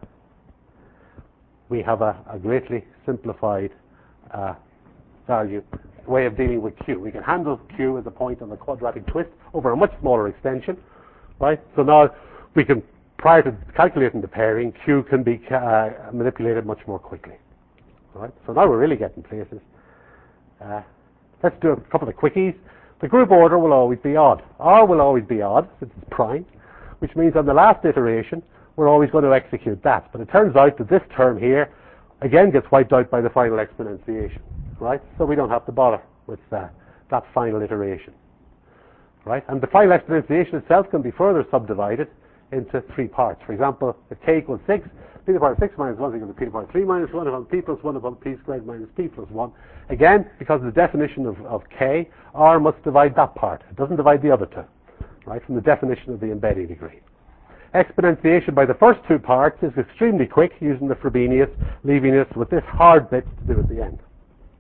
we have a, a greatly simplified uh, value way of dealing with Q. We can handle Q as a point on the quadratic twist over a much smaller extension, right? So now we can, prior to calculating the pairing, Q can be uh, manipulated much more quickly, right? So now we're really getting places. Uh, let's do a couple of quickies. The group order will always be odd. R will always be odd since it's prime, which means on the last iteration we're always going to execute that. But it turns out that this term here again gets wiped out by the final exponentiation, right? So we don't have to bother with that, that final iteration, right? And the final exponentiation itself can be further subdivided into three parts. For example, if k equals six, p to the power of six minus one is equal to p to the power of three minus one upon p plus one upon p squared minus p plus one. Again, because of the definition of, of k, r must divide that part. It doesn't divide the other two, right, from the definition of the embedding degree. Exponentiation by the first two parts is extremely quick using the Frobenius, leaving us with this hard bit to do at the end.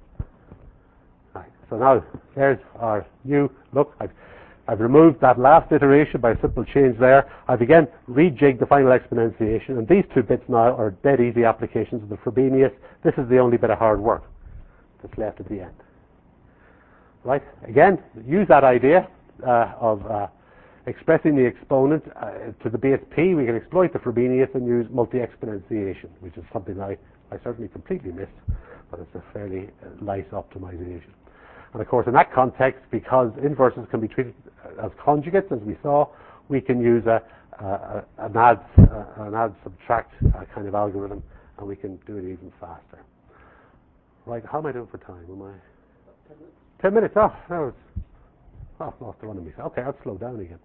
Right, so now there's our new look. I've, I've removed that last iteration by a simple change there. I've again rejigged the final exponentiation, and these two bits now are dead easy applications of the Frobenius. This is the only bit of hard work that's left at the end. Right, again, use that idea uh, of uh, expressing the exponent uh, to the base p. We can exploit the Frobenius and use multi-exponentiation, which is something I, I certainly completely missed, but it's a fairly uh, nice optimization. And of course, in that context, because inverses can be treated as conjugates, as we saw, we can use a, a, an add, uh, an add subtract uh, kind of algorithm, and we can do it even faster. Right? How am I doing for time? Am I? Ten minutes. Ten minutes. Oh, that was. Oh, I've lost one of me. Okay, I'll slow down again.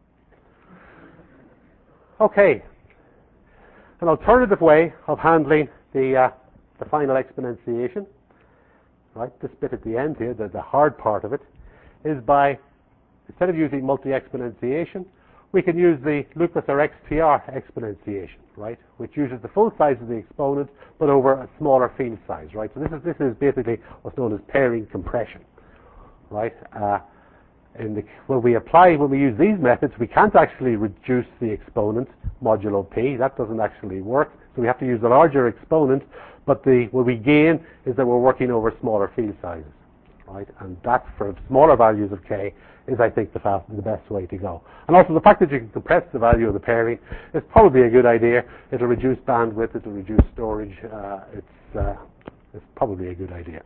Okay. An alternative way of handling the uh, the final exponentiation, right? This bit at the end here, the, the hard part of it, is by, instead of using multi-exponentiation, we can use the Lucas or X P R exponentiation, right? Which uses the full size of the exponent, but over a smaller field size, right? So this is this is basically what's known as pairing compression, right? Uh, in the, when we apply, when we use these methods, we can't actually reduce the exponent modulo p. That doesn't actually work. So we have to use the larger exponent. But the what we gain is that we're working over smaller field sizes, right? And that, for smaller values of k, is, I think, the fast, the best way to go. And also the fact that you can compress the value of the pairing is probably a good idea. It'll reduce bandwidth. It'll reduce storage. Uh, it's uh, it's probably a good idea.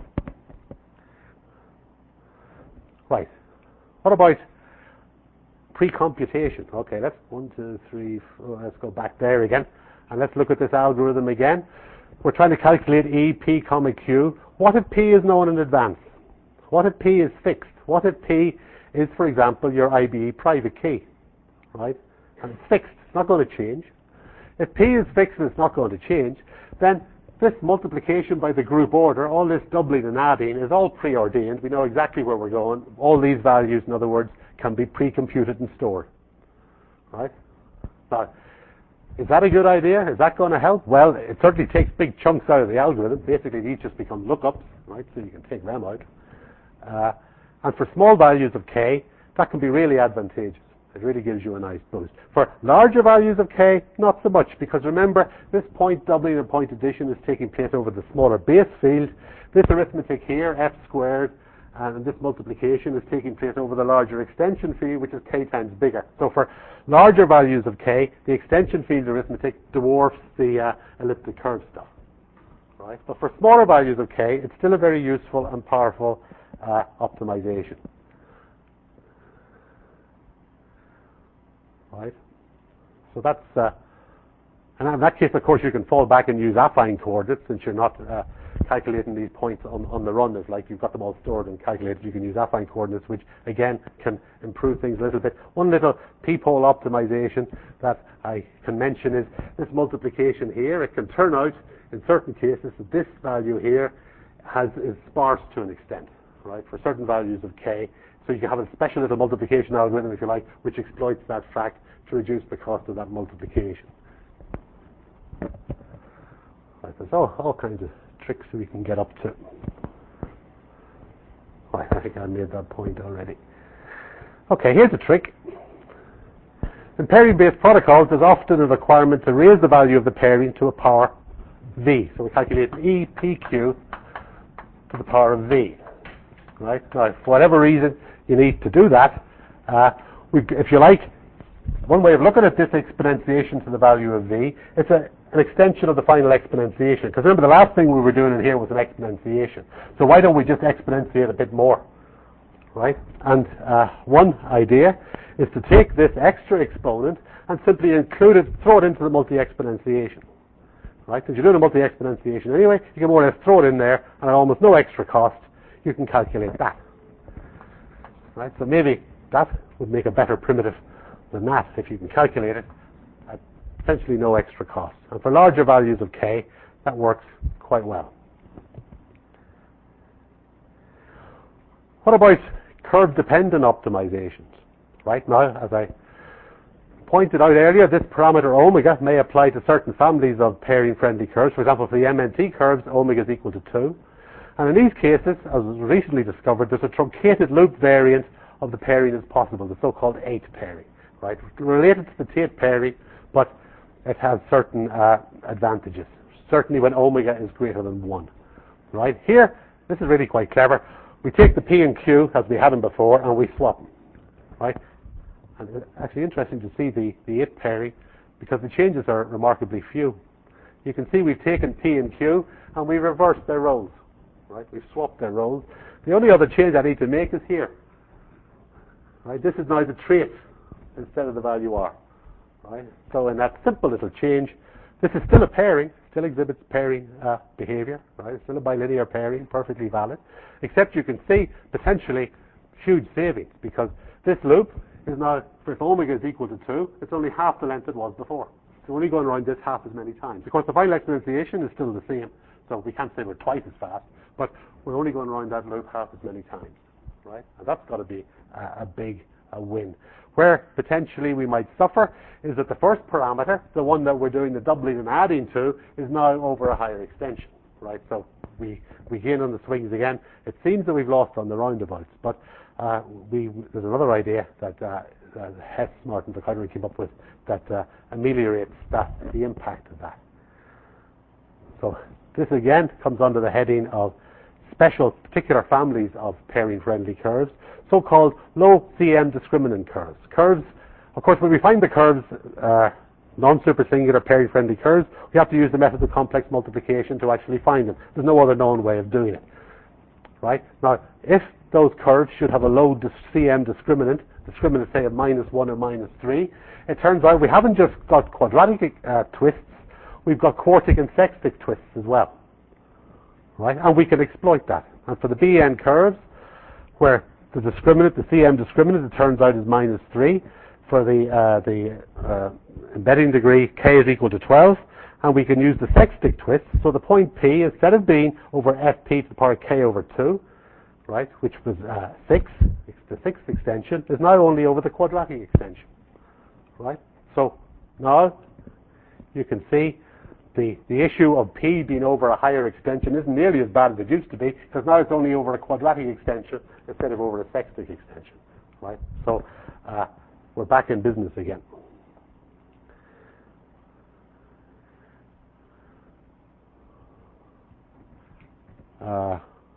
Right. What about pre-computation? Okay, let's one, two, three, four, let's go back there again, and let's look at this algorithm again. we're trying to calculate E, P, comma, Q. What if P is known in advance? What if P is fixed? What if P is, for example, your I B E private key, right? And it's fixed, it's not going to change. If P is fixed and it's not going to change, then this multiplication by the group order, all this doubling and adding, is all preordained. We know exactly where we're going. All these values, in other words, can be pre-computed and stored, right? Now, is that a good idea? Is that going to help? Well, it certainly takes big chunks out of the algorithm. Basically, these just become lookups, right? So you can take them out. Uh, and for small values of k, that can be really advantageous. It really gives you a nice boost. For larger values of k, not so much, because remember, this point doubling and point addition is taking place over the smaller base field. This arithmetic here, f squared, and this multiplication is taking place over the larger extension field, which is k times bigger. So for larger values of k, the extension field arithmetic dwarfs the uh, elliptic curve stuff. Right? But for smaller values of k, it's still a very useful and powerful uh, optimization. Right? So that's, uh, and in that case, of course, you can fall back and use affine coordinates since you're not uh, calculating these points on, on the run. It's like you've got them all stored and calculated. You can use affine coordinates, which again can improve things a little bit. One little peephole optimization that I can mention is this multiplication here. It can turn out in certain cases that this value here has is sparse to an extent, right? For certain values of k. So you can have a special little multiplication algorithm, if you like, which exploits that fact to reduce the cost of that multiplication. Right, there's all, all kinds of tricks we can get up to. Right, I think I made that point already. Okay, here's a trick. In pairing-based protocols, there's often a requirement to raise the value of the pairing to a power v. So we calculate E, P, Q to the power of v. Right? Now, for whatever reason you need to do that, uh, we, if you like, one way of looking at this exponentiation to the value of v, it's a, an extension of the final exponentiation. Because remember, the last thing we were doing in here was an exponentiation. So why don't we just exponentiate a bit more? Right? And uh, one idea is to take this extra exponent and simply include it, throw it into the multi-exponentiation. Right? Since you're doing a multi-exponentiation anyway, you can more or less throw it in there, and at almost no extra cost, you can calculate that. Right? So maybe that would make a better primitive than that if you can calculate it at essentially no extra cost. And for larger values of k, that works quite well. What about curve-dependent optimizations? Right now, as I pointed out earlier, this parameter omega may apply to certain families of pairing-friendly curves. For example, for the M N T curves, omega is equal to two. And in these cases, as was recently discovered, there's a truncated loop variant of the pairing is possible, the so-called eight pairing, right? Related to the Tate pairing, but it has certain uh, advantages, certainly when omega is greater than one, right? Here, this is really quite clever. We take the P and Q, as we had them before, and we swap them, right? And it's actually interesting to see the, the eight pairing, because the changes are remarkably few. You can see we've taken P and Q, and we reversed their roles. Right? We've swapped their roles. The only other change I need to make is here. Right? This is now the trace instead of the value R. Right? So in that simple little change, this is still a pairing, still exhibits pairing uh, behavior. Right? It's still a bilinear pairing, perfectly valid. Except you can see potentially huge savings, because this loop is now, if omega is equal to two, it's only half the length it was before. So we're only going around this half as many times. Of course, the final exponentiation is still the same, so we can't say we're twice as fast. But we're only going around that loop half as many times, right? And that's got to be a, a big a win. Where potentially we might suffer is that the first parameter, the one that we're doing the doubling and adding to, is now over a higher extension, right? So we, we gain on the swings again. It seems that we've lost on the roundabouts, but uh, we, there's another idea that uh, uh, Hess, Martin, Buchanan came up with that uh, ameliorates that, the impact of that. So this again comes under the heading of special particular families of pairing-friendly curves, so-called low C M discriminant curves. Curves, of course, when we find the curves, uh, non-supersingular pairing-friendly curves, we have to use the method of complex multiplication to actually find them. There's no other known way of doing it. Right? Now, if those curves should have a low C M discriminant, discriminant say of minus one or minus three, it turns out we haven't just got quadratic uh, twists, we've got quartic and sextic twists as well. Right? And we can exploit that. And for the B N curves, where the discriminant, the C M discriminant, it turns out is minus three. For the, uh, the uh, embedding degree, k is equal to twelve. And we can use the sextic twist. So the point P, instead of being over F P to the power k over two, right, which was uh, six, the sixth extension, is now only over the quadratic extension. Right? So now you can see the, the issue of P being over a higher extension isn't nearly as bad as it used to be, because now it's only over a quadratic extension instead of over a sextic extension. Right? So uh, we're back in business again. Uh,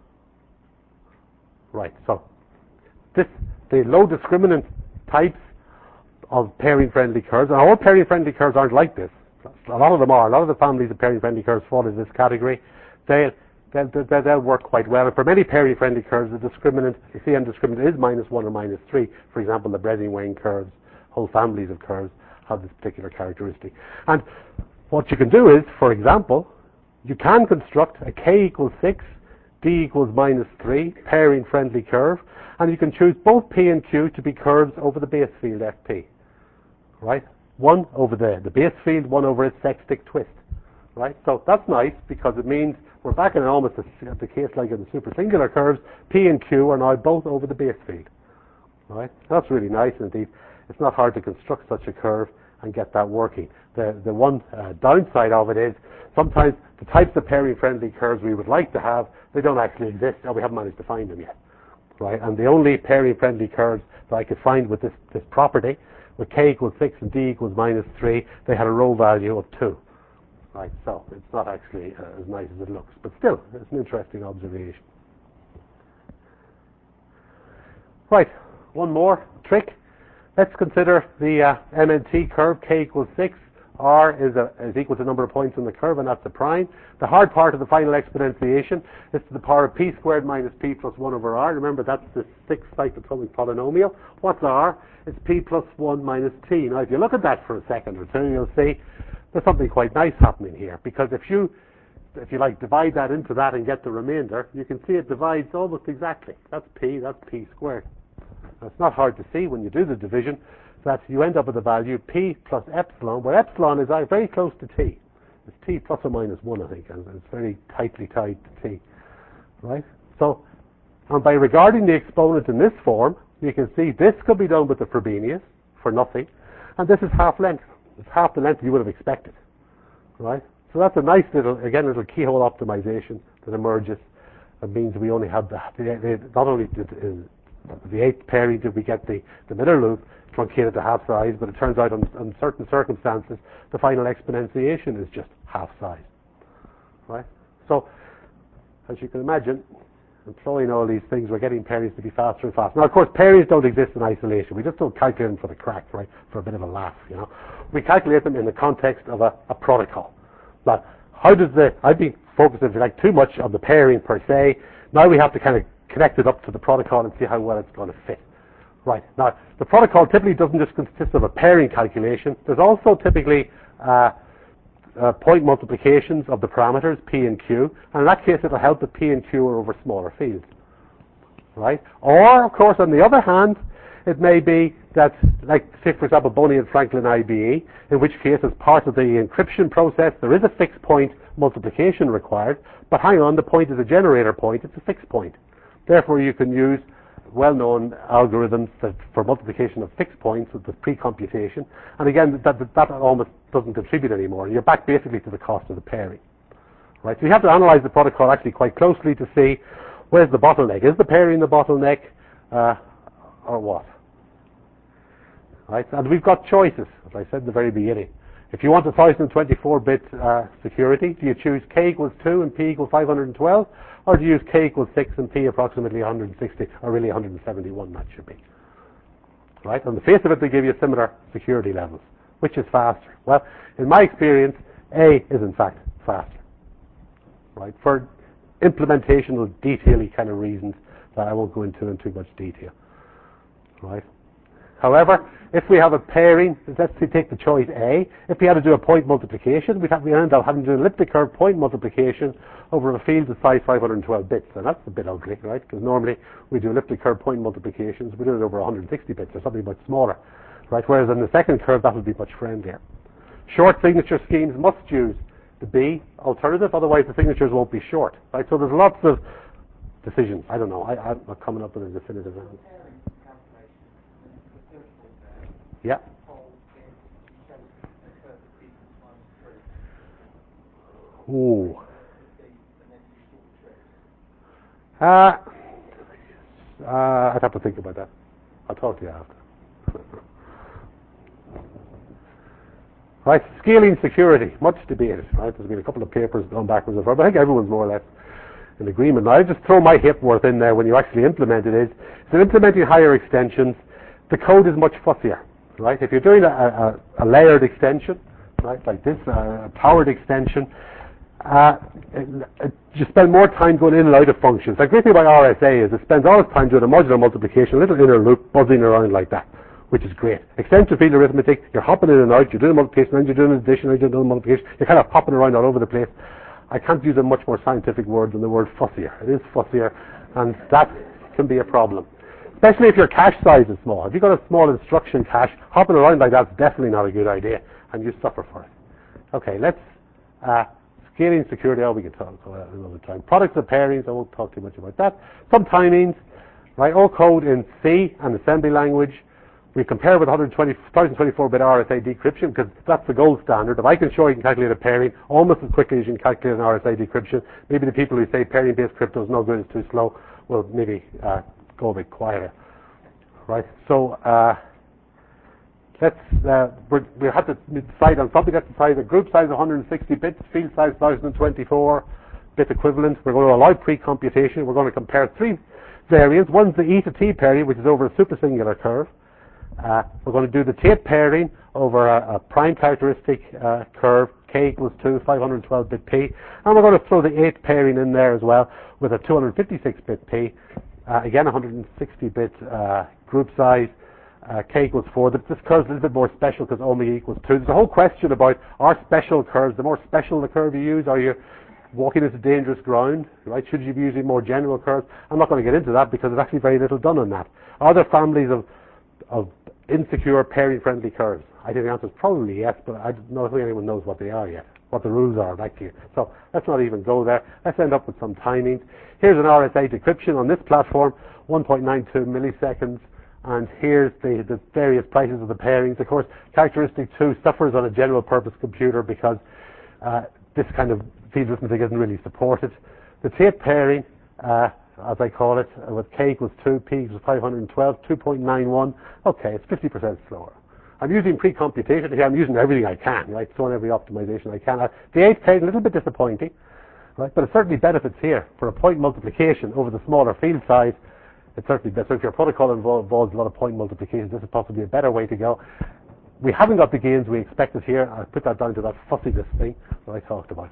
right, so this, the low discriminant types of pairing-friendly curves, and all pairing-friendly curves aren't like this. A lot of them are. A lot of the families of pairing-friendly curves fall in this category. They'll, they'll, they'll, they'll work quite well. And for many pairing-friendly curves, the discriminant, the C M discriminant is minus one or minus three. For example, the Bresing-Wayne curves, whole families of curves have this particular characteristic. And what you can do is, for example, you can construct a k equals six, d equals minus three pairing-friendly curve, and you can choose both P and Q to be curves over the base field F P. Right? One over the, the base field, one over its sextic twist. Right? So that's nice because it means we're back in almost the, the case like in the supersingular curves. P and Q are now both over the base field. Right? That's really nice indeed. It's not hard to construct such a curve and get that working. The, the one uh, downside of it is sometimes the types of pairing-friendly curves we would like to have, they don't actually exist, or we haven't managed to find them yet. Right? And the only pairing-friendly curves that I could find with this, this property, with k equals six and d equals minus three, they had a row value of two. Right? So it's not actually uh, as nice as it looks, but still, it's an interesting observation. Right, one more trick. Let's consider the uh, M N T curve, k equals six. R is, a, is equal to the number of points on the curve, and that's the prime. The hard part of the final exponentiation is to the power of p squared minus p plus one over r. Remember, that's the sixth cyclotomic polynomial. What's r? It's p plus one minus t. Now, if you look at that for a second or two, you'll see there's something quite nice happening here. Because if you, if you like, divide that into that and get the remainder, you can see it divides almost exactly. That's p, that's p squared. Now, it's not hard to see when you do the division that you end up with the value p plus epsilon, where epsilon is very close to t. It's t plus or minus one, I think, and it's very tightly tied to t. Right? So, and by regarding the exponent in this form, you can see this could be done with the Frobenius for nothing, and this is half length. It's half the length you would have expected. Right? So that's a nice little, again, little keyhole optimization that emerges. That means we only have the, the, the not only did, uh, the eighth pairing did we get the, the middle loop truncated to half size, but it turns out on, on certain circumstances the final exponentiation is just half size. Right? So, as you can imagine, employing all these things, we're getting pairings to be faster and faster. Now, of course, pairings don't exist in isolation. We just don't calculate them for the crack, right? For a bit of a laugh, you know. We calculate them in the context of a, a protocol. Now, how does the, I've been focusing, if you like, too much on the pairing per se. Now we have to kind of connect it up to the protocol and see how well it's going to fit. Right. Now, the protocol typically doesn't just consist of a pairing calculation. There's also typically uh, uh, point multiplications of the parameters, P and Q. And in that case, it'll help that P and Q are over smaller fields. Right? Or, of course, on the other hand, it may be that, like, say, for example, Boney and Franklin I B E, in which case, as part of the encryption process, there is a fixed point multiplication required. But hang on, the point is a generator point. It's a fixed point. Therefore, you can use well-known algorithms that for multiplication of fixed points with the pre-computation. And again, that, that, that almost doesn't contribute anymore. You're back basically to the cost of the pairing. Right? So you have to analyze the protocol actually quite closely to see where's the bottleneck. Is the pairing the bottleneck uh, or what? Right? And we've got choices, as I said in the very beginning. If you want a one thousand twenty-four bit uh, security, do you choose k equals two and p equals five hundred twelve? Or do you use k equals six and p approximately one hundred sixty, or really one hundred seventy-one, that should be. Right? On the face of it, they give you similar security levels. Which is faster? Well, in my experience, A is in fact faster. Right? For implementational, detail-y kind of reasons that I won't go into in too much detail. Right? However, if we have a pairing, let's say take the choice A, if we had to do a point multiplication, we'd have to end up having to do an elliptic curve point multiplication over a field of size five hundred twelve bits, and that's a bit ugly, right? Because normally we do elliptic curve point multiplications, we do it over one hundred sixty bits or something much smaller, right? Whereas in the second curve, that will be much friendlier. Short signature schemes must use the B alternative, otherwise the signatures won't be short, right? So there's lots of decisions. I don't know. I, I'm not coming up with a definitive answer. Yeah. Ooh. Uh, uh, I'd have to think about that. I'll talk to you after. Right, scaling security, much debated. Right, there's been a couple of papers going backwards and forwards, but I think everyone's more or less in agreement. Now, I just throw my hip worth in there when you actually implement it is, so implementing higher extensions, the code is much fussier. Right, if you're doing a, a, a layered extension, right, like this, a powered extension, uh, it, it, you spend more time going in and out of functions. The great thing about R S A is it spends all its time doing a modular multiplication, a little inner loop buzzing around like that, which is great. Extension field arithmetic, you're hopping in and out, you're doing multiplication, then you're doing addition, then you're doing multiplication, you're kind of hopping around all over the place. I can't use a much more scientific word than the word fussier. It is fussier, and that can be a problem. Especially if your cache size is small. If you've got a small instruction cache, hopping around like that's definitely not a good idea, and you suffer for it. Okay, let's, uh, scaling security, oh, we can talk about that another time. Products of pairings, I won't talk too much about that. Some timings, right, all code in C and assembly language. We compare with one thousand twenty-four bit R S A decryption because that's the gold standard. If I can show you can calculate a pairing almost as quickly as you can calculate an R S A decryption, maybe the people who say pairing-based crypto is no good, it's too slow, will maybe uh, go a bit quieter. Right, so uh, let's, uh, we have to decide on something. Let's decide a group size of one hundred sixty bits, field size one thousand twenty-four bit equivalent. We're going to allow pre-computation. We're going to compare three variants. One's the E to T pairing, which is over a supersingular curve. Uh, we're going to do the tape pairing over a, a prime characteristic uh, curve, k equals two, five hundred twelve bit p, and we're going to throw the eighth pairing in there as well with a two hundred fifty-six bit p, uh, again one hundred sixty bit uh, group size, uh, k equals four. This curve's a little bit more special because omega equals two. There's a whole question about are special curves, the more special the curve you use, are you walking into dangerous ground, right? Should you be using more general curves? I'm not going to get into that because there's actually very little done on that. Are there families of of insecure pairing-friendly curves? I think the answer is probably yes, but I don't know if anyone knows what they are yet, what the rules are back here. So let's not even go there. Let's end up with some timings. Here's an R S A decryption on this platform, one point nine two milliseconds, and here's the, the various prices of the pairings. Of course, characteristic two suffers on a general-purpose computer because uh, this kind of field arithmetic isn't really supported. The tape pairing, uh, as I call it, uh, with k equals two, p equals five hundred twelve, two point nine one. Okay, it's fifty percent slower. I'm using pre-computation here. I'm using everything I can, right? Throwing every optimization I can. Uh, the eighth pairing, a little bit disappointing, right? But it certainly benefits here. For a point multiplication over the smaller field size, it certainly does. So if your protocol involves, involves a lot of point multiplications, this is possibly a better way to go. We haven't got the gains we expected here. I put that down to that fussiness thing that I talked about.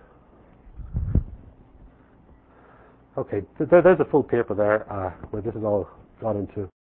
Okay, there, there's a full paper there uh, where this is all got into.